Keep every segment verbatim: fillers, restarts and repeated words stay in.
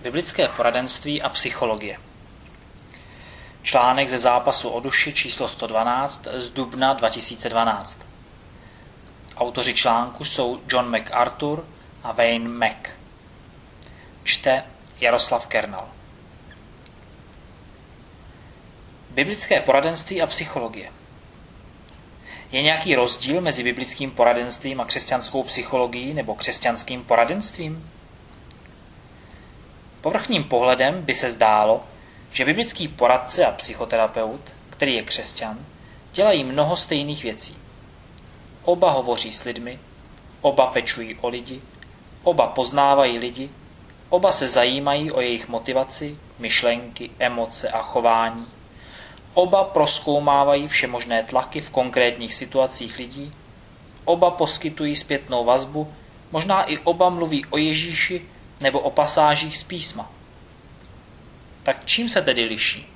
Biblické poradenství a psychologie. Článek ze zápasu o duši číslo sto dvanáct z dubna dva tisíce dvanáct. Autoři článku jsou John MacArthur a Wayne Mack. Čte Jaroslav Kernal. Biblické poradenství a psychologie. Je nějaký rozdíl mezi biblickým poradenstvím a křesťanskou psychologií nebo křesťanským poradenstvím? Povrchním pohledem by se zdálo, že biblický poradce a psychoterapeut, který je křesťan, dělají mnoho stejných věcí. Oba hovoří s lidmi, oba pečují o lidi, oba poznávají lidi, oba se zajímají o jejich motivaci, myšlenky, emoce a chování. Oba prozkoumávají všemožné tlaky v konkrétních situacích lidí, oba poskytují zpětnou vazbu, možná i oba mluví o Ježíši nebo o pasážích z písma. Tak čím se tedy liší?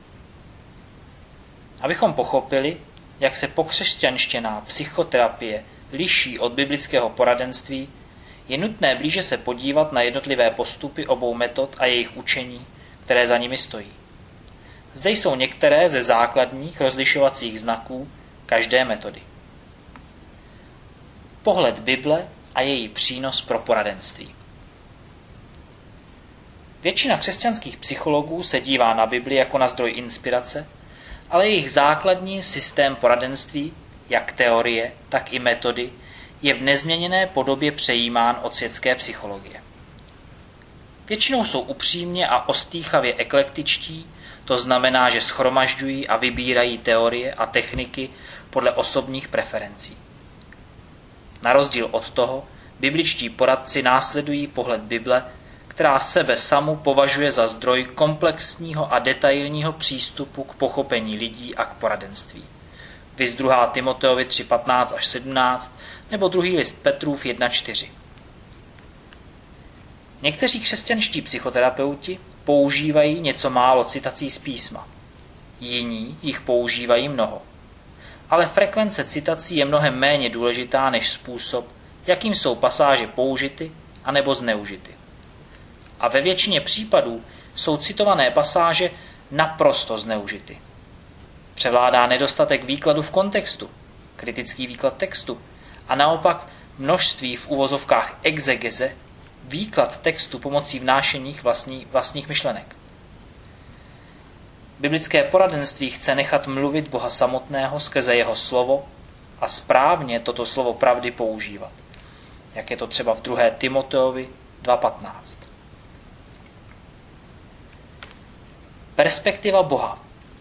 Abychom pochopili, jak se pokřesťanštěná psychoterapie liší od biblického poradenství, je nutné blíže se podívat na jednotlivé postupy obou metod a jejich učení, které za nimi stojí. Zde jsou některé ze základních rozlišovacích znaků každé metody. Pohled Bible a její přínos pro poradenství. Většina křesťanských psychologů se dívá na Bibli jako na zdroj inspirace, ale jejich základní systém poradenství, jak teorie, tak i metody, je v nezměněné podobě přejímán od světské psychologie. Většinou jsou upřímně a ostýchavě eklektičtí, to znamená, že shromažďují a vybírají teorie a techniky podle osobních preferencí. Na rozdíl od toho, bibličtí poradci následují pohled Bible, která sebe samu považuje za zdroj komplexního a detailního přístupu k pochopení lidí a k poradenství. Viz druhá Timoteovi tři patnáct až sedmnáct nebo druhý list Petrův jedna čtyři. Někteří křesťanští psychoterapeuti používají něco málo citací z písma. Jiní jich používají mnoho. Ale frekvence citací je mnohem méně důležitá než způsob, jakým jsou pasáže použity anebo zneužity. A ve většině případů jsou citované pasáže naprosto zneužity. Převládá nedostatek výkladu v kontextu, kritický výklad textu, a naopak množství v uvozovkách exegeze, výklad textu pomocí vnášení vlastní, vlastních myšlenek. Biblické poradenství chce nechat mluvit Boha samotného skrze jeho slovo a správně toto slovo pravdy používat, jak je to třeba v druhé Timoteovi dva patnáct. Perspektiva Boha.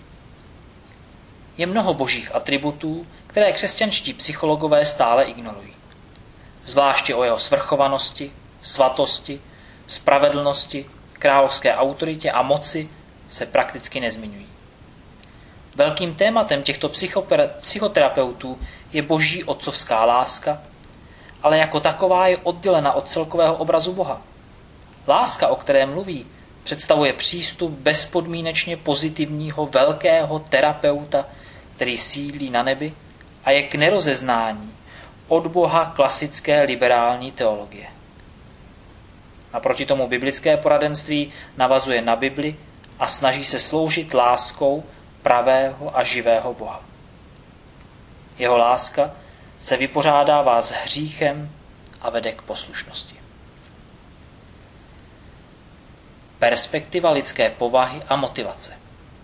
Je mnoho božích atributů, které křesťanští psychologové stále ignorují. Zvláště o jeho svrchovanosti, svatosti, spravedlnosti, královské autoritě a moci se prakticky nezmiňují. Velkým tématem těchto psychoterapeutů je boží otcovská láska, ale jako taková je oddělena od celkového obrazu Boha. Láska, o které mluví, představuje přístup bezpodmínečně pozitivního velkého terapeuta, který sídlí na nebi a je k nerozeznání od Boha klasické liberální teologie. Naproti tomu biblické poradenství navazuje na Bibli a snaží se sloužit láskou pravého a živého Boha. Jeho láska se vypořádává s hříchem a vede k poslušnosti. Perspektiva lidské povahy a motivace.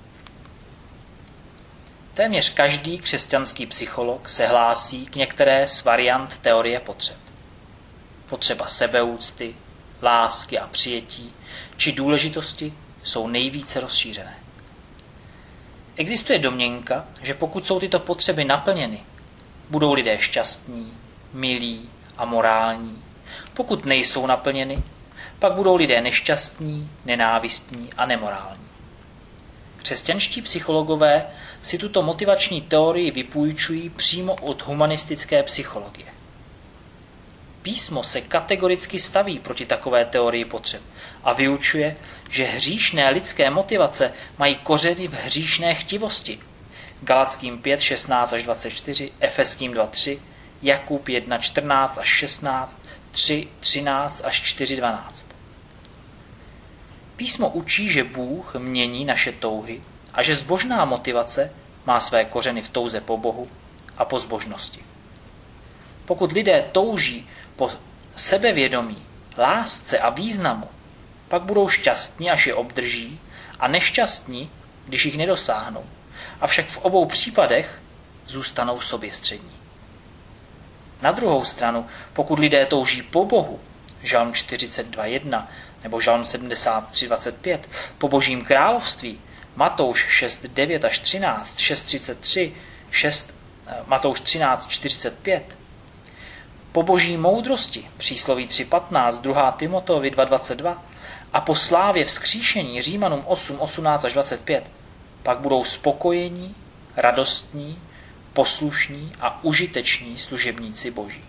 Téměř každý křesťanský psycholog se hlásí k některé z variant teorie potřeb. Potřeba sebeúcty, lásky a přijetí či důležitosti jsou nejvíce rozšířené. Existuje domněnka, že pokud jsou tyto potřeby naplněny, budou lidé šťastní, milí a morální. Pokud nejsou naplněny, pak budou lidé nešťastní, nenávistní a nemorální. Křesťanští psychologové si tuto motivační teorii vypůjčují přímo od humanistické psychologie. Písmo se kategoricky staví proti takové teorii potřeb a vyučuje, že hříšné lidské motivace mají kořeny v hříšné chtivosti. Galackým pět šestnáct až dvacet čtyři, Efeským dva tři, Jakub jedna čtrnáct až šestnáct, tři třináct až čtyři dvanáct. Písmo učí, že Bůh mění naše touhy a že zbožná motivace má své kořeny v touze po Bohu a po zbožnosti. Pokud lidé touží po sebevědomí, lásce a významu, pak budou šťastní, až je obdrží, a nešťastní, když jich nedosáhnou. Avšak v obou případech zůstanou soběstřední. Na druhou stranu, pokud lidé touží po Bohu, Žalm čtyřicet dva jedna nebo Žalm sedmdesát tři dvacet pět, po Božím království, Matouš šest devět až třináct, šest třicet tři, šest, Matouš třináct čtyřicet pět, po Boží moudrosti, přísloví tři patnáct, druhá Timoteovi dva dvacet dva, a po slávě vzkříšení, Římanům osm osmnáct až dvacet pět, pak budou spokojení, radostní, poslušní a užiteční služebníci Boží.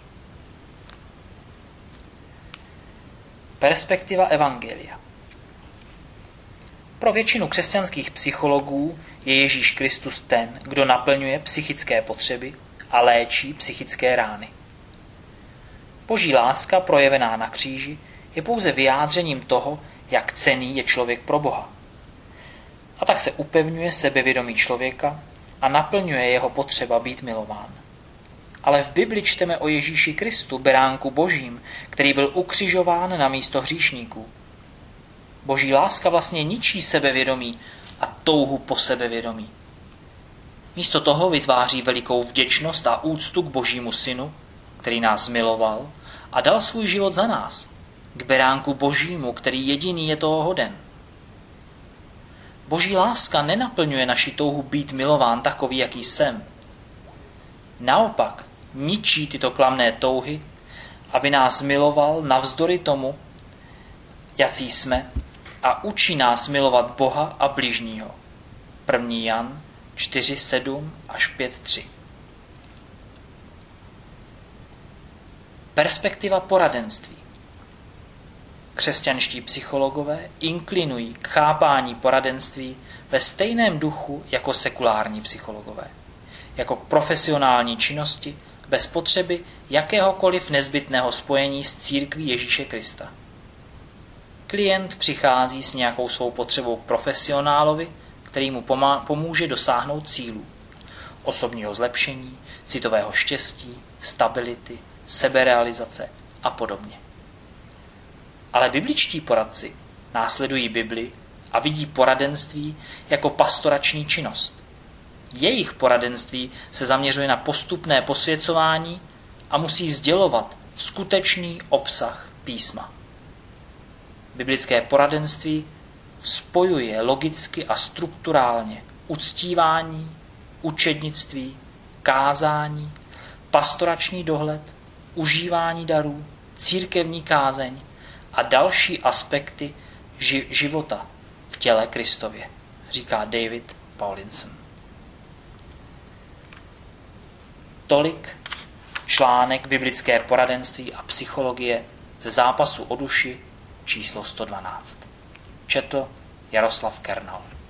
Perspektiva evangelia. Pro většinu křesťanských psychologů je Ježíš Kristus ten, kdo naplňuje psychické potřeby a léčí psychické rány. Boží láska projevená na kříži je pouze vyjádřením toho, jak cenný je člověk pro Boha. A tak se upevňuje sebevědomí člověka a naplňuje jeho potřeba být milován. Ale v Bibli čteme o Ježíši Kristu, beránku Božím, který byl ukřižován na místo hříšníků. Boží láska vlastně ničí sebevědomí a touhu po sebevědomí. Místo toho vytváří velikou vděčnost a úctu k Božímu synu, který nás miloval a dal svůj život za nás, k beránku Božímu, který jediný je toho hoden. Boží láska nenaplňuje naši touhu být milován takový, jaký jsem. Naopak ničí tyto klamné touhy, aby nás miloval navzdory tomu, jací jsme, a učí nás milovat Boha a bližního. první Jan čtyři sedm až pět tři. Perspektiva poradenství. Křesťanští psychologové inklinují k chápání poradenství ve stejném duchu jako sekulární psychologové, jako k profesionální činnosti bez potřeby jakéhokoliv nezbytného spojení s církví Ježíše Krista. Klient přichází s nějakou svou potřebou k profesionálovi, který mu pomůže dosáhnout cílů, osobního zlepšení, citového štěstí, stability, seberealizace a podobně. Ale bibličtí poradci následují Bibli a vidí poradenství jako pastorační činnost. Jejich poradenství se zaměřuje na postupné posvěcování a musí sdělovat skutečný obsah písma. Biblické poradenství spojuje logicky a strukturálně uctívání, učednictví, kázání, pastorační dohled, užívání darů, církevní kázeň a další aspekty ži- života v těle Kristově, říká David Paulinson. Tolik článek Biblické poradenství a psychologie ze zápasu o duši číslo sto dvanáct. Četl Jaroslav Kernal.